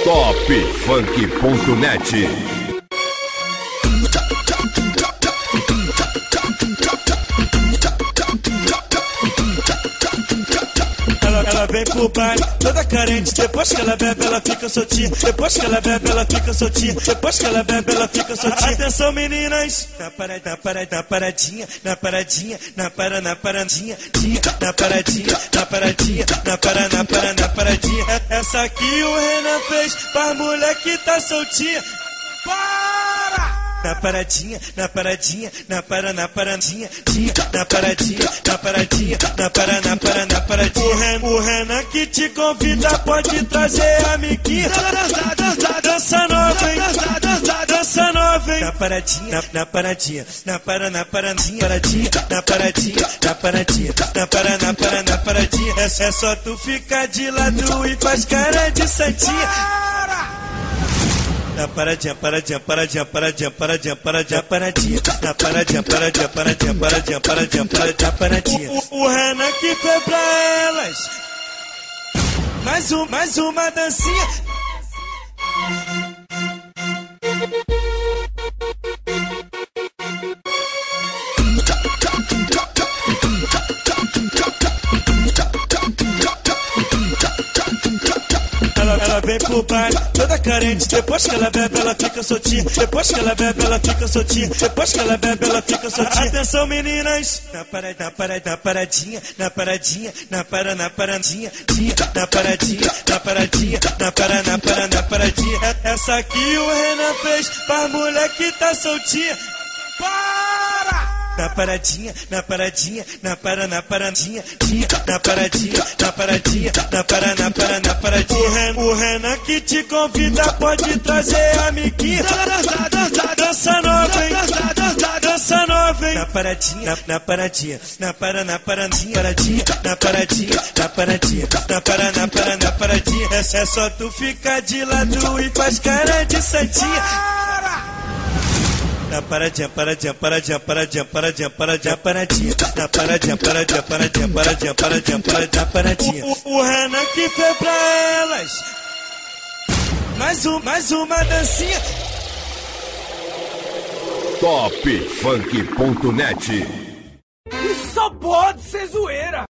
Topfunk.net. Ela vem pro baile, toda carente. Depois que ela bebe, ela fica soltinha. Depois que ela bebe, ela fica soltinha. Depois que ela bebe, ela fica soltinha. Atenção, meninas. Na paradinha, na paradinha, na paradinha, na paradinha, na paradinha, na paradinha. Essa aqui o Renan fez pra mulher que tá soltinha. Para! Na paradinha, na paradinha, na paradinha, na paradinha, na paradinha, na paradinha. O Renan que te convida pode trazer amiguinha. Dança nova, hein? Dança nova, hein? Na paradinha, na paradinha, na paradinha, na paradinha, na paradinha, na paradinha. É só tu ficar de lado e faz cara de santinha. Na paradinha, paradinha, paradinha, paradinha, paradinha, paradinha, paradinha, na paradinha, paradinha, paradinha, paradinha, paradinha, paradinha, paradinha. O Renan que fez pra elas mais uma dancinha. Ela vem pro baile, toda carente. Depois que ela bebe, ela fica soltinha. Depois que ela bebe, ela fica soltinha. Depois que ela bebe, ela fica soltinha. Atenção, meninas. Na paradinha, na paradinha, na paradinha, na paradinha, na paradinha, na paradinha, na paradinha. Essa aqui o Renan fez pra mulher que tá soltinha. Para! Na paradinha, na paradinha, na paradinha, na paradinha, na paradinha, na paradinha. O Renan que te convida pode trazer amiguinha. Dança nova, hein? Dança nova, hein? Na paradinha, na paradinha, na paradinha, na paradinha, na paradinha, na paradinha. É só tu ficar de lado e faz cara de santinha. Na paradinha, paradinha, paradinha, paradinha, paradinha, paradinha, paradinha, na paradinha, paradinha, paradinha, paradinha, paradinha, paradinha, paradinha. O Renan que fez pra elas mais uma dancinha. Topfunk.net. Isso só pode ser zoeira.